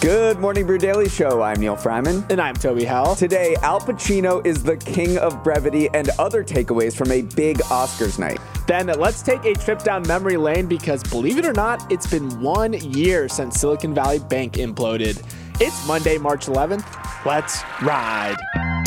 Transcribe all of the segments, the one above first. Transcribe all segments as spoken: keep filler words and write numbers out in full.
Good morning, Brew Daily Show. I'm Neil Fryman. And I'm Toby Howell. Today, Al Pacino is the king of brevity and other takeaways from a big Oscars night. Then let's take a trip down memory lane because, believe it or not, it's been one year since Silicon Valley Bank imploded. It's Monday, March eleventh. Let's ride.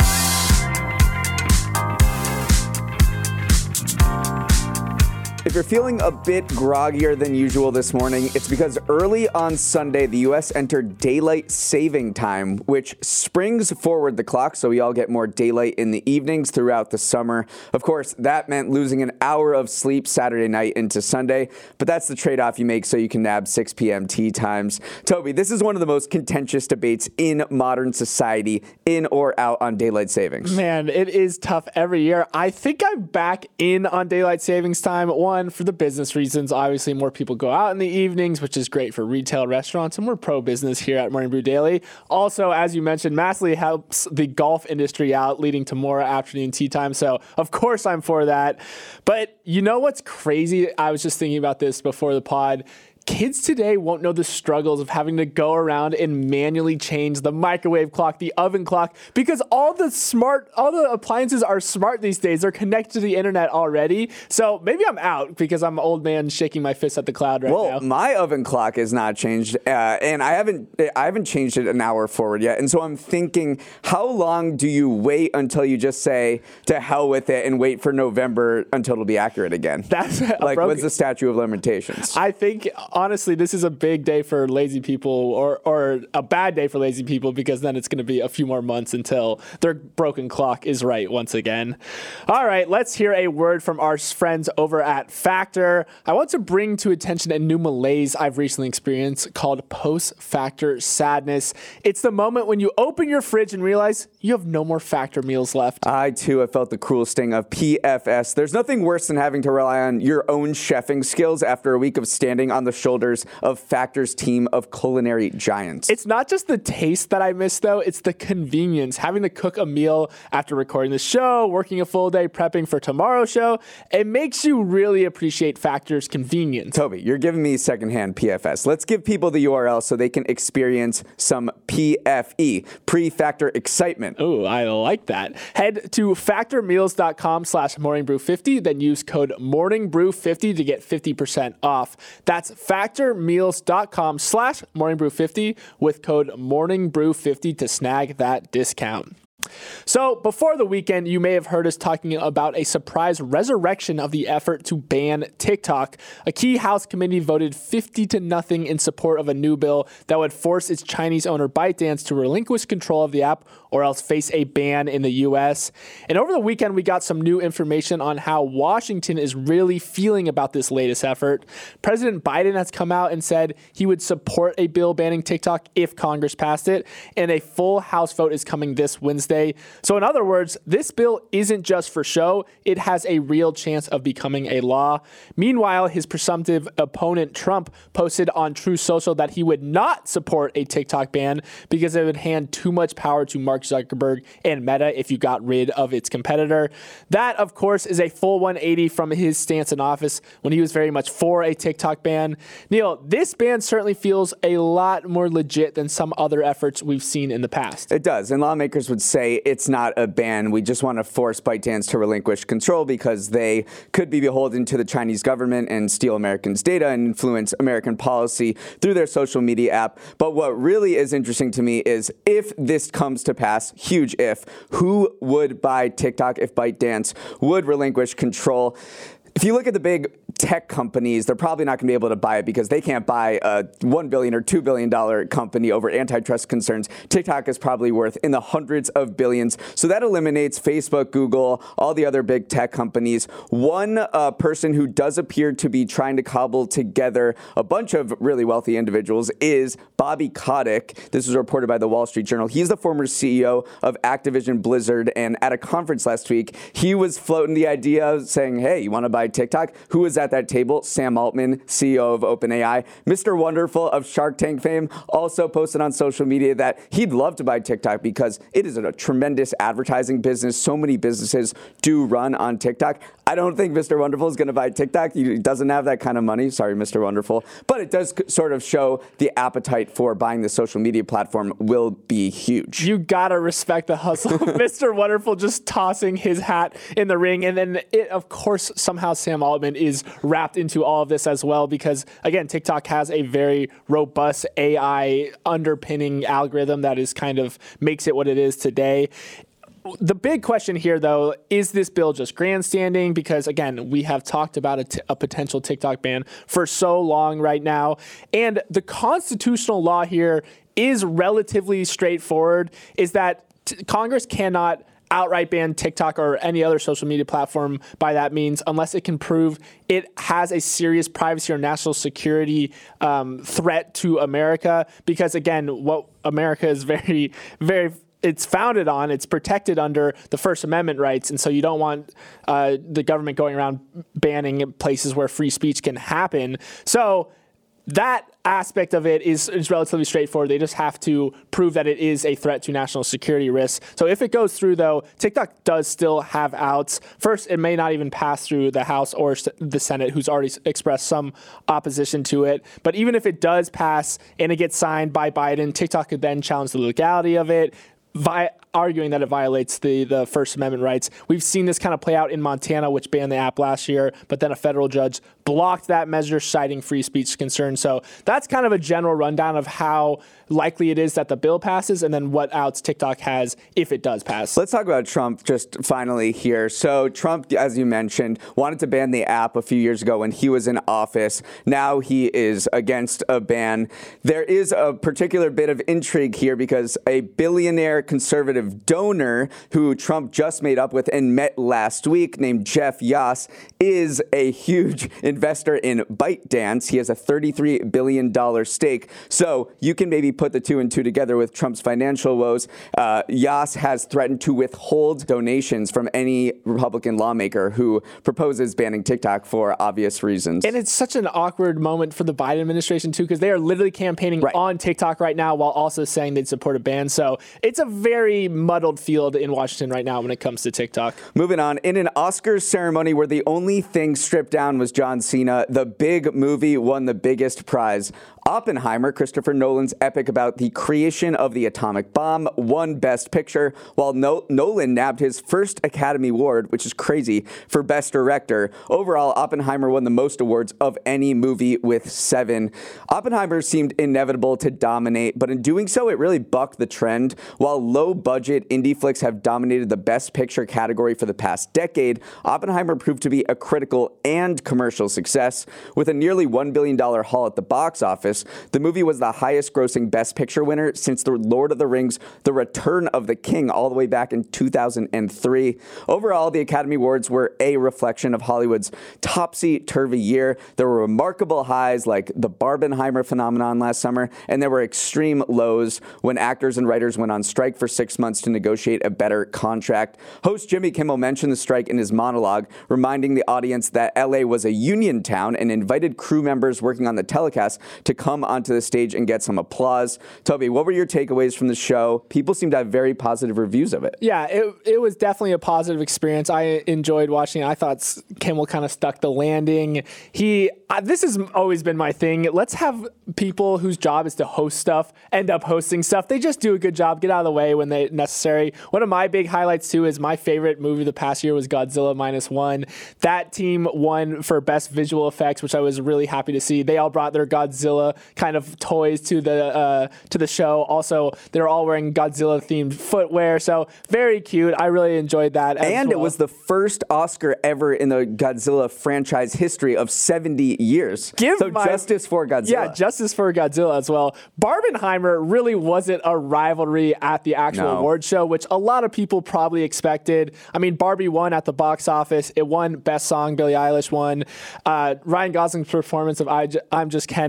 If you're feeling a bit groggier than usual this morning, it's because early on Sunday, the U S entered daylight saving time, which springs forward the clock so we all get more daylight in the evenings throughout the summer. Of course, that meant losing an hour of sleep Saturday night into Sunday, but that's the trade-off you make so you can nab six p.m. tea times. Toby, this is one of the most contentious debates in modern society, in or out on daylight savings. Man, it is tough every year. I think I'm back in on daylight savings time. One, for the business reasons, obviously more people go out in the evenings, which is great for retail restaurants, and we're pro-business here at Morning Brew Daily. Also, as you mentioned, massively helps the golf industry out, leading to more afternoon tea time. So, of course, I'm for that. But you know what's crazy? I was just thinking about this before the pod. Kids today won't know the struggles of having to go around and manually change the microwave clock, the oven clock, because all the smart, all the appliances are smart these days. They're connected to the internet already. So maybe I'm out because I'm an old man shaking my fist at the cloud right well, now. Well, my oven clock is not changed, uh, and I haven't, I haven't changed it an hour forward yet. And so I'm thinking, how long do you wait until you just say to hell with it and wait for November until it'll be accurate again? That's like, broken, what's the statute of limitations? I think. Honestly, this is a big day for lazy people, or or a bad day for lazy people, because then it's going to be a few more months until their broken clock is right once again. All right, let's hear a word from our friends over at Factor. I want to bring to attention a new malaise I've recently experienced called post-Factor sadness. It's the moment when you open your fridge and realize you have no more Factor meals left. I, too, have felt the cruel sting of P F S. There's nothing worse than having to rely on your own chefing skills after a week of standing on the shoulders of Factor's team of culinary giants. It's not just the taste that I miss, though. It's the convenience. Having to cook a meal after recording the show, working a full day prepping for tomorrow's show, it makes you really appreciate Factor's convenience. Toby, you're giving me secondhand P F S. Let's give people the U R L so they can experience some P F E, pre-Factor excitement. Oh, I like that. Head to factormeals.com slash morningbrew50, then use code morningbrew50 to get fifty percent off. That's factormeals.com slash morningbrew50 with code morningbrew50 to snag that discount. So before the weekend, you may have heard us talking about a surprise resurrection of the effort to ban TikTok. A key House committee voted fifty to nothing in support of a new bill that would force its Chinese owner ByteDance to relinquish control of the app or else face a ban in the U S. And over the weekend, we got some new information on how Washington is really feeling about this latest effort. President Biden has come out and said he would support a bill banning TikTok if Congress passed it, and a full House vote is coming this Wednesday. So in other words, this bill isn't just for show, it has a real chance of becoming a law. Meanwhile, his presumptive opponent Trump posted on Truth Social that he would not support a TikTok ban because it would hand too much power to Mark Zuckerberg and Meta if you got rid of its competitor. That, of course, is a full one eighty from his stance in office when he was very much for a TikTok ban. Neil, this ban certainly feels a lot more legit than some other efforts we've seen in the past. It does, and lawmakers would say it's not a ban. We just want to force ByteDance to relinquish control because they could be beholden to the Chinese government and steal Americans' data and influence American policy through their social media app. But what really is interesting to me is if this comes to pass, huge if, who would buy TikTok if ByteDance would relinquish control? If you look at the big tech companies, they're probably not going to be able to buy it because they can't buy a one billion dollars or two billion dollars company over antitrust concerns. TikTok is probably worth in the hundreds of billions. So that eliminates Facebook, Google, all the other big tech companies. One uh, person who does appear to be trying to cobble together a bunch of really wealthy individuals is Bobby Kotick. This was reported by the Wall Street Journal. He's the former C E O of Activision Blizzard, and at a conference last week, he was floating the idea saying, hey, you want to buy TikTok? Who was at that table? Sam Altman, C E O of OpenAI. Mister Wonderful of Shark Tank fame also posted on social media that he'd love to buy TikTok because it is a tremendous advertising business. So many businesses do run on TikTok. I don't think Mister Wonderful is going to buy TikTok. He doesn't have that kind of money. Sorry, Mister Wonderful. But it does sort of show the appetite for buying the social media platform will be huge. You got to respect the hustle. Mister Wonderful just tossing his hat in the ring. And then, it, of course, somehow Sam Altman is wrapped into all of this as well because, again, TikTok has a very robust A I underpinning algorithm that is kind of makes it what it is today. The big question here, though, is this bill just grandstanding? Because, again, we have talked about a, t- a potential TikTok ban for so long right now. And the constitutional law here is relatively straightforward, is that t- Congress cannot outright ban TikTok or any other social media platform by that means unless it can prove it has a serious privacy or national security um, threat to America. Because, again, what America is very, very... it's founded on, it's protected under the First Amendment rights. And so you don't want uh, the government going around banning places where free speech can happen. So that aspect of it is, is relatively straightforward. They just have to prove that it is a threat to national security risks. So if it goes through, though, TikTok does still have outs. First, it may not even pass through the House or the Senate, who's already expressed some opposition to it. But even if it does pass and it gets signed by Biden, TikTok could then challenge the legality of it, Vi- arguing that it violates the, the First Amendment rights. We've seen this kind of play out in Montana, which banned the app last year, but then a federal judge blocked that measure, citing free speech concerns. So that's kind of a general rundown of how likely it is that the bill passes and then what outs TikTok has if it does pass. Let's talk about Trump just finally here. So Trump, as you mentioned, wanted to ban the app a few years ago when he was in office. Now he is against a ban. There is a particular bit of intrigue here because a billionaire conservative donor who Trump just made up with and met last week, named Jeff Yass, is a huge investor in ByteDance. He has a thirty-three billion dollars stake. So you can maybe put the two and two together with Trump's financial woes. Uh, Yass has threatened to withhold donations from any Republican lawmaker who proposes banning TikTok for obvious reasons. And it's such an awkward moment for the Biden administration, too, because they are literally campaigning right. on TikTok right now while also saying they'd support a ban. So it's a very muddled field in Washington right now when it comes to TikTok. Moving on, in an Oscars ceremony where the only thing stripped down was John Cena, the big movie won the biggest prize. Oppenheimer, Christopher Nolan's epic about the creation of the atomic bomb, won Best Picture, while no- Nolan nabbed his first Academy Award, which is crazy, for Best Director. Overall, Oppenheimer won the most awards of any movie with seven. Oppenheimer seemed inevitable to dominate, but in doing so, it really bucked the trend. While low-budget indie flicks have dominated the Best Picture category for the past decade, Oppenheimer proved to be a critical and commercial success. With a nearly one billion dollars haul at the box office, the movie was the highest-grossing Best Picture winner since The Lord of the Rings, The Return of the King, all the way back in two thousand three. Overall, the Academy Awards were a reflection of Hollywood's topsy-turvy year. There were remarkable highs like the Barbenheimer phenomenon last summer, and there were extreme lows when actors and writers went on strike for six months to negotiate a better contract. Host Jimmy Kimmel mentioned the strike in his monologue, reminding the audience that L A was a union town and invited crew members working on the telecast to come onto the stage and get some applause. Toby, what were your takeaways from the show? People seem to have very positive reviews of it. Yeah, it it was definitely a positive experience. I enjoyed watching it. I thought Kimmel kind of stuck the landing. He, uh, this has always been my thing. Let's have people whose job is to host stuff end up hosting stuff. They just do a good job. Get out of the way when they necessary. One of my big highlights too is my favorite movie the past year was Godzilla Minus One. That team won for best visual effects, which I was really happy to see. They all brought their Godzilla kind of toys to the uh, to the show. Also, they're all wearing Godzilla themed footwear, so very cute. I really enjoyed that. And well. It was the first Oscar ever in the Godzilla franchise history of seventy years. Give so my, justice for Godzilla. Yeah, justice for Godzilla as well. Barbenheimer really wasn't a rivalry at the actual no. award show, which a lot of people probably expected. I mean, Barbie won at the box office. It won Best Song. Billie Eilish won. Uh, Ryan Gosling's performance of I J- I'm Just Ken was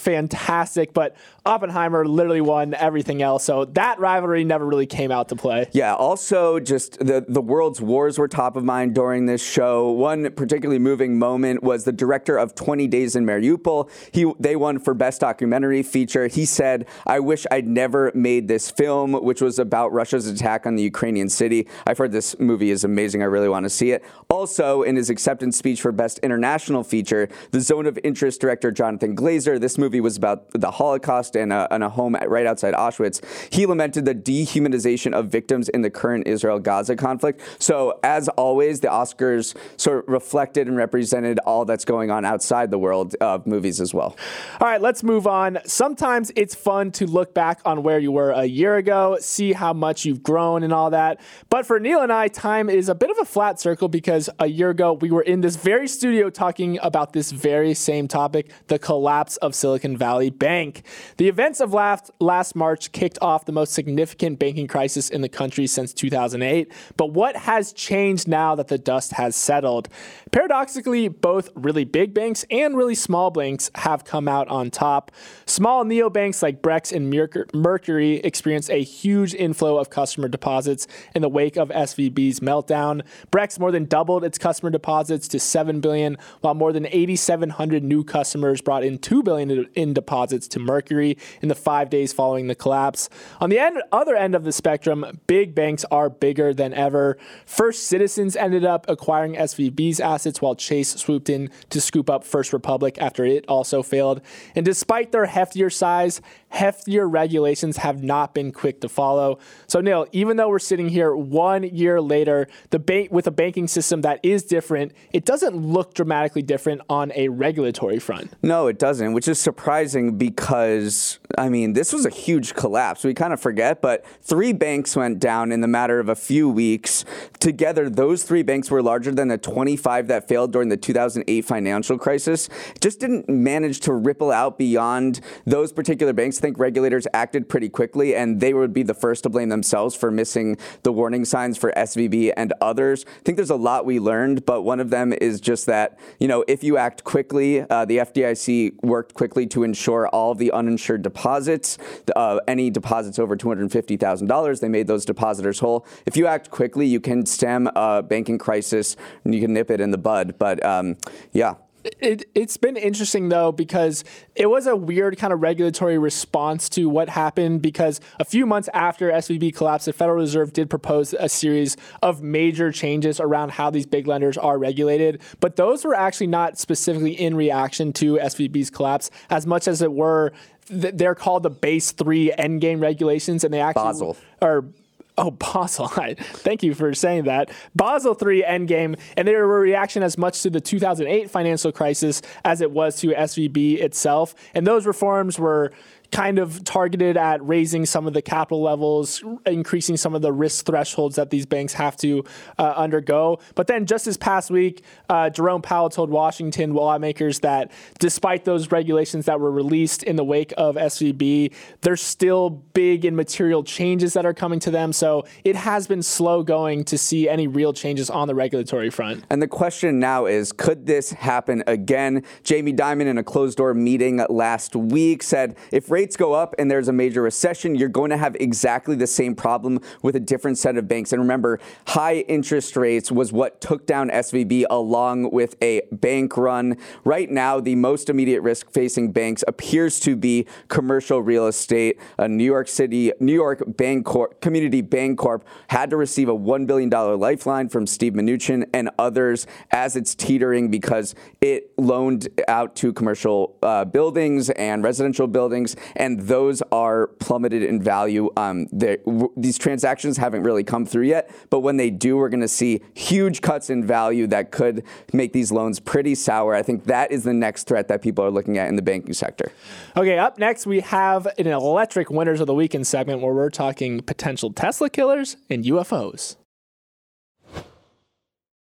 fantastic, but Oppenheimer literally won everything else. So that rivalry never really came out to play. Yeah, also just the, the world's wars were top of mind during this show. One particularly moving moment was the director of twenty days in Mariupol. He They won for Best Documentary Feature. He said, "I wish I'd never made this film," which was about Russia's attack on the Ukrainian city. I've heard this movie is amazing. I really want to see it. Also, in his acceptance speech for Best International Feature, the Zone of Interest director Jonathan Glazer, this movie was about the Holocaust and a, and a home right outside Auschwitz. He lamented the dehumanization of victims in the current Israel-Gaza conflict. So, as always, the Oscars sort of reflected and represented all that's going on outside the world of movies as well. All right, let's move on. Sometimes it's fun to look back on where you were a year ago, see how much you've grown and all that. But for Neil and I, time is a bit of a flat circle because a year ago we were in this very studio talking about this very same topic, the collapse of Silicon Valley Bank. The events of last, last March kicked off the most significant banking crisis in the country since two thousand eight. But what has changed now that the dust has settled? Paradoxically, both really big banks and really small banks have come out on top. Small neobanks like Brex and Mercury experienced a huge inflow of customer deposits in the wake of S V B's meltdown. Brex more than doubled its customer deposits to seven billion dollars, while more than eight thousand seven hundred new customers brought in two billion dollars in deposits to Mercury in the five days following the collapse. On the end, other end of the spectrum, big banks are bigger than ever. First Citizens ended up acquiring S V B's assets while Chase swooped in to scoop up First Republic after it also failed. And despite their heftier size, heftier regulations have not been quick to follow. So Neil, even though we're sitting here one year later, the bank with a banking system that is different, it doesn't look dramatically different on a regulatory front. No, it doesn't, which is surprising because, I mean, this was a huge collapse. We kind of forget, but three banks went down in the matter of a few weeks. Together, those three banks were larger than the twenty-five that failed during the two thousand eight financial crisis. Just didn't manage to ripple out beyond those particular banks. I think regulators acted pretty quickly, and they would be the first to blame themselves for missing the warning signs for S V B and others. I think there's a lot we learned, but one of them is just that, you know, if you act quickly, uh, the F D I C worked quickly to ensure all of the uninsured deposits, uh, any deposits over two hundred fifty thousand dollars, they made those depositors whole. If you act quickly, you can stem a banking crisis and you can nip it in the bud. But um, yeah. It, it's been interesting, though, because it was a weird kind of regulatory response to what happened, because a few months after S V B collapsed, the Federal Reserve did propose a series of major changes around how these big lenders are regulated. But those were actually not specifically in reaction to S V B's collapse as much as it were, th- they're called the Base three Endgame regulations, and they actually Basel. are... Oh, Basel. Thank you for saying that. Basel three Endgame, and they were a reaction as much to the two thousand eight financial crisis as it was to S V B itself. And those reforms were kind of targeted at raising some of the capital levels, increasing some of the risk thresholds that these banks have to uh, undergo. But then just this past week, uh, Jerome Powell told Washington lawmakers that despite those regulations that were released in the wake of S V B, there's still big and material changes that are coming to them. So it has been slow going to see any real changes on the regulatory front. And the question now is, could this happen again? Jamie Dimon in a closed-door meeting last week said, if rates go up and there's a major recession, you're going to have exactly the same problem with a different set of banks. And remember, high interest rates was what took down S V B along with a bank run. Right now, the most immediate risk facing banks appears to be commercial real estate. A New York City, New York Bancorp, Community Bancorp had to receive a one billion dollars lifeline from Steve Mnuchin and others as it's teetering because it loaned out to commercial uh, buildings and residential buildings, and those are plummeted in value. Um, w- these transactions haven't really come through yet, but when they do, we're going to see huge cuts in value that could make these loans pretty sour. I think that is the next threat that people are looking at in the banking sector. Okay, up next, we have an electric winners of the weekend segment where we're talking potential Tesla killers and U F Os.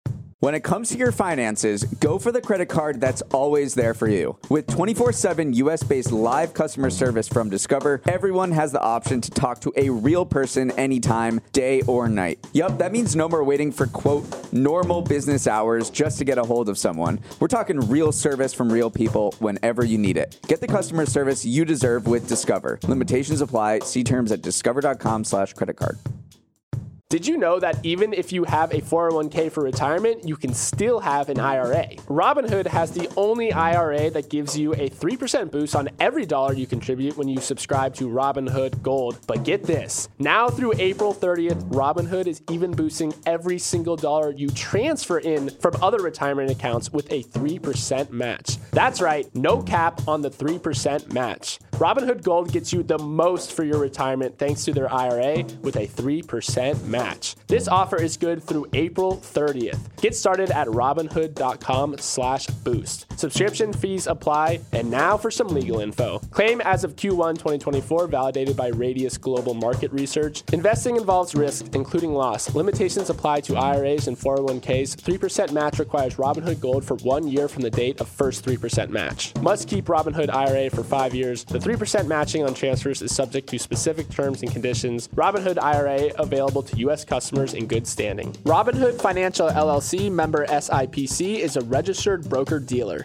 When it comes to your finances, go for the credit card that's always there for you. With twenty-four seven U S-based live customer service from Discover, everyone has the option to talk to a real person anytime, day or night. Yup, that means no more waiting for, quote, normal business hours just to get a hold of someone. We're talking real service from real people whenever you need it. Get the customer service you deserve with Discover. Limitations apply. See terms at discover.com slash credit card. Did you know that even if you have a four oh one k for retirement, you can still have an I R A? Robinhood has the only I R A that gives you a three percent boost on every dollar you contribute when you subscribe to Robinhood Gold. But get this, now through April thirtieth, Robinhood is even boosting every single dollar you transfer in from other retirement accounts with a three percent match. That's right, no cap on the three percent match. Robinhood Gold gets you the most for your retirement thanks to their I R A with a three percent match. This offer is good through April thirtieth. Get started at robinhood.com slash boost. Subscription fees apply. And now for some legal info. Claim as of Q one twenty twenty-four, validated by Radius Global Market Research. Investing involves risk, including loss. Limitations apply to I R As and four oh one k's. three percent match requires Robinhood Gold for one year from the date of first three percent match. Must keep Robinhood I R A for five years. The three percent matching on transfers is subject to specific terms and conditions. Robinhood I R A available to U S customers in good standing. Robinhood Financial L L C, member S I P C, is a registered broker-dealer.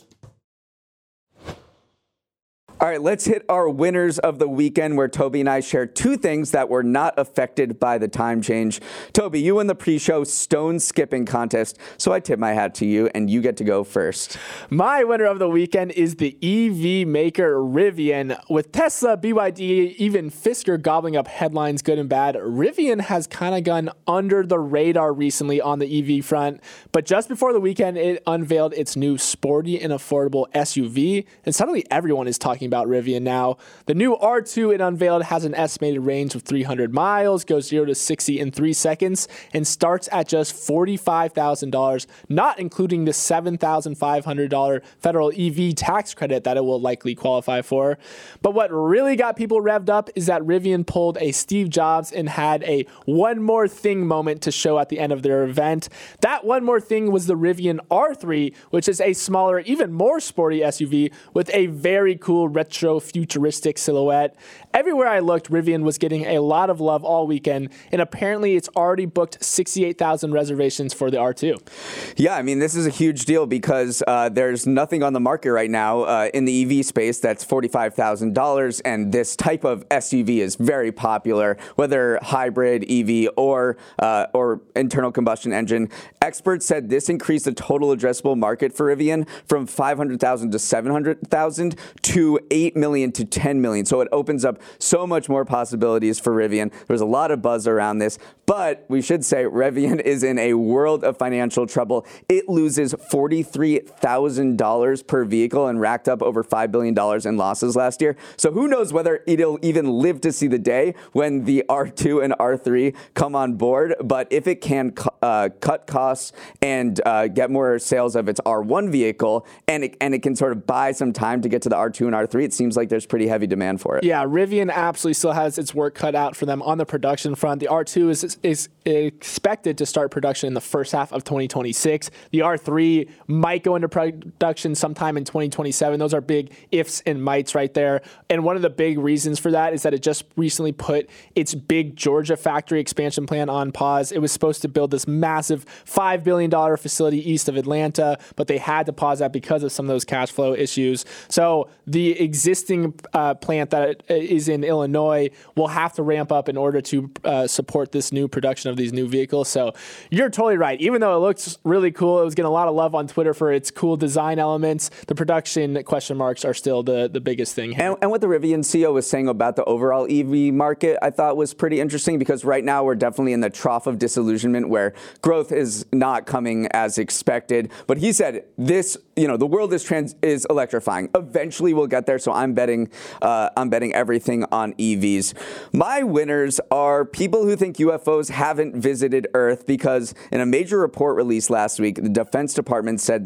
All right, let's hit our winners of the weekend, where Toby and I share two things that were not affected by the time change. Toby, you won the pre-show stone skipping contest, so I tip my hat to you, and you get to go first. My winner of the weekend is the E V maker Rivian. With Tesla, B Y D, even Fisker gobbling up headlines good and bad, Rivian has kind of gone under the radar recently on the E V front. But just before the weekend, it unveiled its new sporty and affordable S U V, and suddenly everyone is talking about about Rivian now. The new R two it unveiled has an estimated range of three hundred miles, goes zero to sixty in three seconds, and starts at just forty-five thousand dollars, not including the seven thousand five hundred dollars federal E V tax credit that it will likely qualify for. But what really got people revved up is that Rivian pulled a Steve Jobs and had a one more thing moment to show at the end of their event. That one more thing was the Rivian R three, which is a smaller, even more sporty S U V with a very cool retro futuristic silhouette. Everywhere I looked, Rivian was getting a lot of love all weekend, and apparently it's already booked sixty-eight thousand reservations for the R two. Yeah, I mean, this is a huge deal because uh, there's nothing on the market right now uh, in the E V space that's forty-five thousand dollars, and this type of S U V is very popular, whether hybrid, E V, or uh, or internal combustion engine. Experts said this increased the total addressable market for Rivian from five hundred thousand to seven hundred thousand to eight million to ten million. So it opens up so much more possibilities for Rivian. There's a lot of buzz around this, but we should say Rivian is in a world of financial trouble. It loses forty-three thousand dollars per vehicle and racked up over five billion dollars in losses last year. So who knows whether it'll even live to see the day when the R two and R three come on board. But if it can uh, cut costs and uh, get more sales of its R one vehicle, and it, and it can sort of buy some time to get to the R two and R three, it seems like there's pretty heavy demand for it. Yeah, Rivian absolutely still has its work cut out for them on the production front. The R two is, is expected to start production in the first half of twenty twenty-six. The R three might go into production sometime in twenty twenty-seven. Those are big ifs and mights right there. And one of the big reasons for that is that it just recently put its big Georgia factory expansion plan on pause. It was supposed to build this massive five billion dollars facility east of Atlanta, but they had to pause that because of some of those cash flow issues. So the existing uh, plant that is in Illinois will have to ramp up in order to uh, support this new production of these new vehicles. So you're totally right. Even though it looks really cool, it was getting a lot of love on Twitter for its cool design elements. The production question marks are still the, the biggest thing here. And, and what the Rivian C E O was saying about the overall E V market, I thought was pretty interesting, because right now we're definitely in the trough of disillusionment where growth is not coming as expected. But he said this, you know, the world is trans is electrifying. Eventually we'll get there. So I'm betting, uh, I'm betting everything on E Vs. My winners are people who think U F Os haven't visited Earth, because in a major report released last week, the Defense Department said that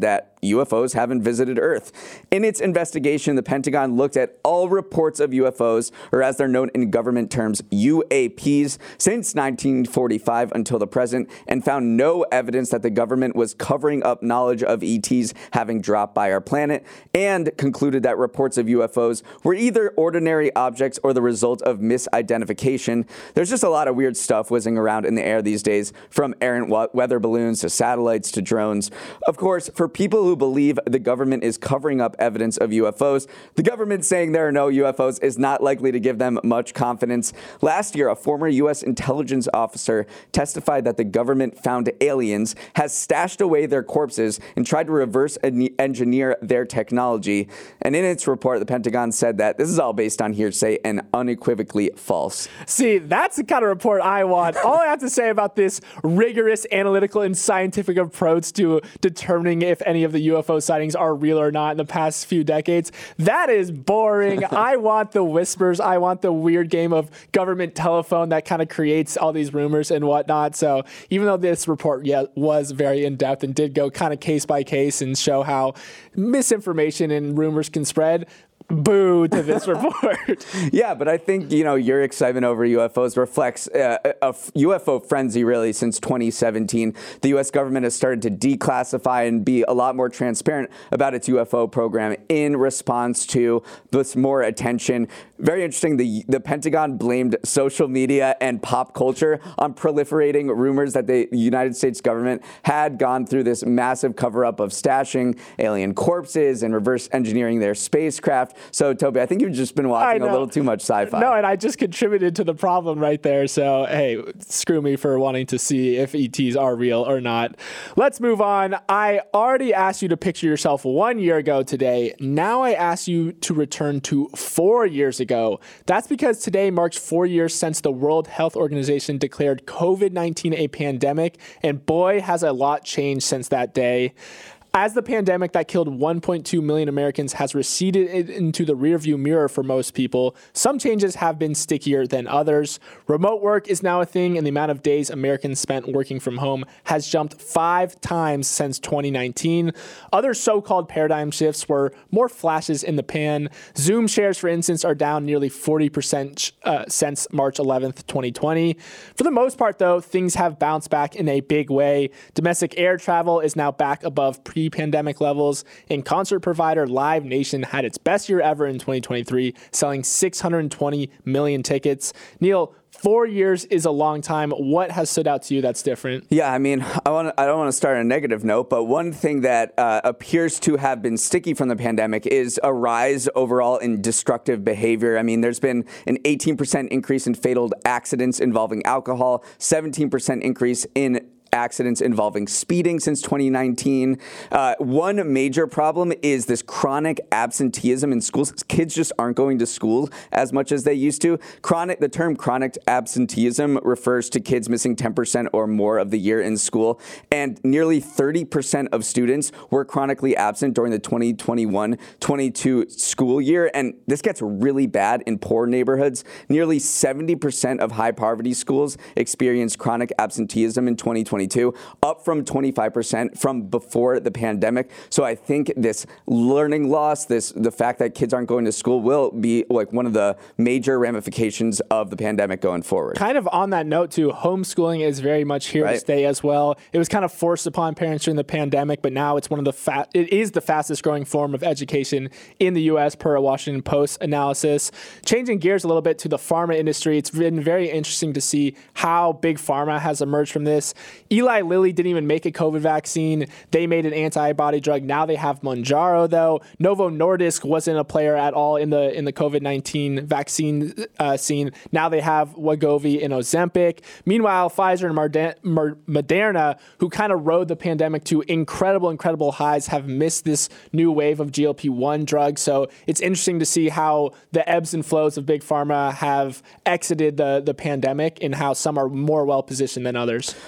U F Os haven't visited Earth. In its investigation, the Pentagon looked at all reports of U F Os, or as they're known in government terms, U A Ps, since nineteen forty-five until the present, and found no evidence that the government was covering up knowledge of E Ts having dropped by our planet, and concluded that reports of U F Os were either ordinary objects or the result of misidentification. There's just a lot of weird stuff whizzing around in the air these days, from errant wa- weather balloons to satellites to drones. Of course, for people who believe the government is covering up evidence of U F Os, the government saying there are no U F Os is not likely to give them much confidence. Last year, a former U S intelligence officer testified that the government found aliens, has stashed away their corpses, and tried to reverse engineer their technology. And in its report, the Pentagon said that this is all based on hearsay and unequivocally false. See, that's the kind of report I want. All I have to say about this rigorous analytical and scientific approach to determining if any of the U F O sightings are real or not in the past few decades, that is boring. I want the whispers. I want the weird game of government telephone that kind of creates all these rumors and whatnot. So even though this report yeah, was very in-depth and did go kind of case by case and show how misinformation and rumors can spread, boo to this report. Yeah, but I think, you know, your excitement over U F Os reflects uh, a U F O frenzy, really, since twenty seventeen. The U S government has started to declassify and be a lot more transparent about its U F O program in response to this more attention. Very interesting, the, the Pentagon blamed social media and pop culture on proliferating rumors that the United States government had gone through this massive cover-up of stashing alien corpses and reverse engineering their spacecraft. So, Toby, I think you've just been watching a little too much sci-fi. No, and I just contributed to the problem right there. So, hey, screw me for wanting to see if E Ts are real or not. Let's move on. I already asked you to picture yourself one year ago today. Now I ask you to return to four years ago. That's because today marks four years since the World Health Organization declared covid nineteen a pandemic, and boy, has a lot changed since that day. As the pandemic that killed one point two million Americans has receded into the rearview mirror for most people, some changes have been stickier than others. Remote work is now a thing, and the amount of days Americans spent working from home has jumped five times since twenty nineteen. Other so-called paradigm shifts were more flashes in the pan. Zoom shares, for instance, are down nearly forty percent uh, since March eleventh, twenty twenty. For the most part, though, things have bounced back in a big way. Domestic air travel is now back above pre pandemic levels, and concert provider Live Nation had its best year ever in twenty twenty-three, selling six hundred twenty million tickets. Neil, four years is a long time. What has stood out to you that's different? Yeah, I mean, I want I don't want to start on a negative note, but one thing that uh, appears to have been sticky from the pandemic is a rise overall in destructive behavior. I mean, there's been an eighteen percent increase in fatal accidents involving alcohol, seventeen percent increase in accidents involving speeding since twenty nineteen. Uh, one major problem is this chronic absenteeism in schools. Kids just aren't going to school as much as they used to. Chronic, the term chronic absenteeism refers to kids missing ten percent or more of the year in school, and nearly thirty percent of students were chronically absent during the twenty twenty-one twenty-two school year, and this gets really bad in poor neighborhoods. Nearly seventy percent of high poverty schools experienced chronic absenteeism in twenty twenty-two, up from twenty-five percent from before the pandemic. So I think this learning loss, this the fact that kids aren't going to school will be like one of the major ramifications of the pandemic going forward. Kind of on that note too, homeschooling is very much here right. to stay as well. It was kind of forced upon parents during the pandemic, but now it's one of the fa- it is the fastest growing form of education in the U S per a Washington Post analysis. Changing gears a little bit to the pharma industry, it's been very interesting to see how big pharma has emerged from this. Eli Lilly didn't even make a COVID vaccine. They made an antibody drug. Now they have Mounjaro, though. Novo Nordisk wasn't a player at all in the in the COVID nineteen vaccine uh, scene. Now they have Wegovy and Ozempic. Meanwhile, Pfizer and Marde- Moderna, who kind of rode the pandemic to incredible, incredible highs, have missed this new wave of G L P one drugs. So it's interesting to see how the ebbs and flows of big pharma have exited the, the pandemic and how some are more well-positioned than others. Final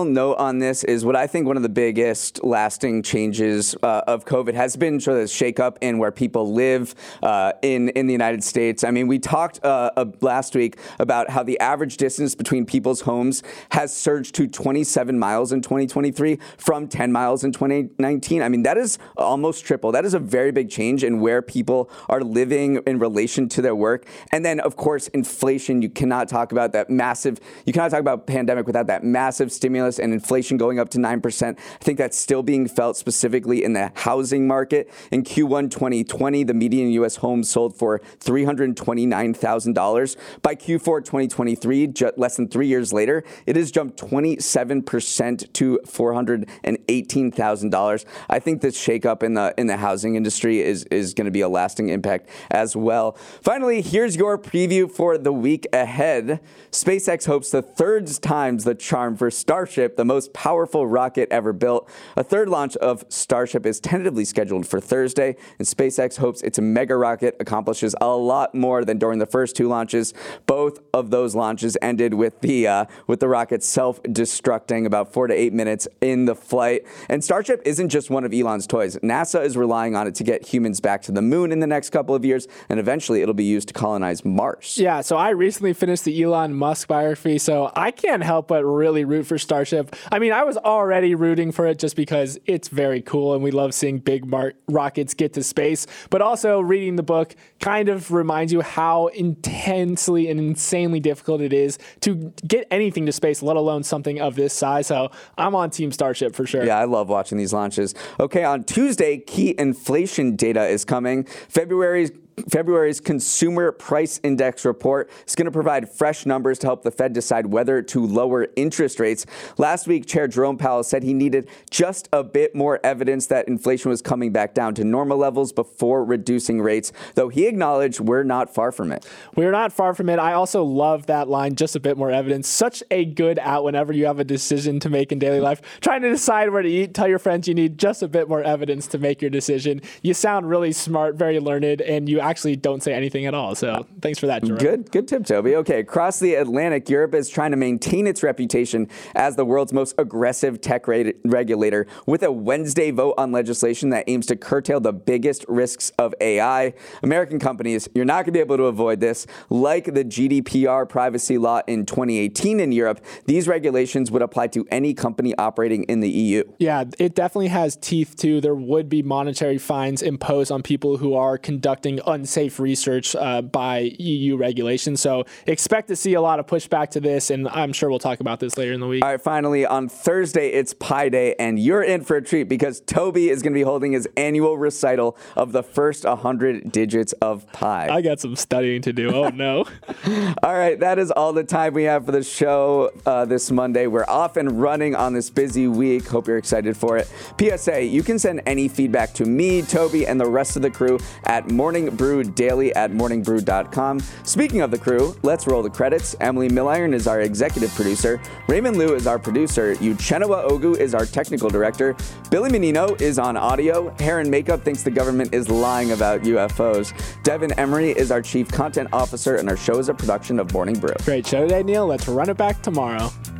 final note on this is what I think one of the biggest lasting changes uh, of COVID has been sort of the shakeup in where people live uh, in, in the United States. I mean, we talked uh, uh, last week about how the average distance between people's homes has surged to twenty-seven miles in twenty twenty-three from ten miles in twenty nineteen. I mean, that is almost triple. That is a very big change in where people are living in relation to their work. And then, of course, inflation. You cannot talk about that massive, you cannot talk about pandemic without that massive stimulus and inflation going up to nine percent. I think that's still being felt specifically in the housing market. In Q one twenty twenty, the median U S home sold for three hundred twenty-nine thousand dollars. By Q four twenty twenty-three, ju- less than three years later, it has jumped twenty-seven percent to four hundred eighteen thousand dollars. I think this shakeup in the in the housing industry is, is going to be a lasting impact as well. Finally, here's your preview for the week ahead. SpaceX hopes the third time's the charm for Starship, the most powerful rocket ever built. A third launch of Starship is tentatively scheduled for Thursday, and SpaceX hopes its mega rocket accomplishes a lot more than during the first two launches. Both of those launches ended with the uh, with the rocket self-destructing about four to eight minutes in the flight. And Starship isn't just one of Elon's toys. NASA is relying on it to get humans back to the moon in the next couple of years, and eventually it'll be used to colonize Mars. Yeah, so I recently finished the Elon Musk biography, so I can't help but really root for Starship. I mean, I was already rooting for it just because it's very cool and we love seeing big mar- rockets get to space, but also reading the book kind of reminds you how intensely and insanely difficult it is to get anything to space, let alone something of this size. So I'm on Team Starship for sure. Yeah, I love watching these launches. Okay, on Tuesday, key inflation data is coming. February's February's Consumer Price Index report is going to provide fresh numbers to help the Fed decide whether to lower interest rates. Last week, Chair Jerome Powell said he needed just a bit more evidence that inflation was coming back down to normal levels before reducing rates, though he acknowledged we're not far from it. We're not far from it. I also love that line, just a bit more evidence. Such a good out whenever you have a decision to make in daily life. Trying to decide where to eat, tell your friends you need just a bit more evidence to make your decision. You sound really smart, very learned, and you actually don't say anything at all. So thanks for that, Jerome. Good, good tip, Toby. Okay, across the Atlantic, Europe is trying to maintain its reputation as the world's most aggressive tech re- regulator with a Wednesday vote on legislation that aims to curtail the biggest risks of A I. American companies, you're not going to be able to avoid this. Like the G D P R privacy law in twenty eighteen in Europe, these regulations would apply to any company operating in the E U. Yeah, it definitely has teeth too. There would be monetary fines imposed on people who are conducting unsafe research uh, by E U regulations. So expect to see a lot of pushback to this, and I'm sure we'll talk about this later in the week. All right, finally, on Thursday, it's Pi Day, and you're in for a treat because Toby is going to be holding his annual recital of the first one hundred digits of pi. I got some studying to do. Oh, no. All right, that is all the time we have for the show uh, this Monday. We're off and running on this busy week. Hope you're excited for it. P S A, you can send any feedback to me, Toby, and the rest of the crew at Morning Brew Daily at morning brew dot com. Speaking of the crew, let's roll the credits. Emily Milliron is our executive producer. Raymond Liu is our producer. Uchenna Ogu is our technical director. Billy Menino is on audio. Heron Makeup thinks the government is lying about U F Os. Devin Emery is our chief content officer, and our show is a production of Morning Brew. Great show today, Neil. Let's run it back tomorrow.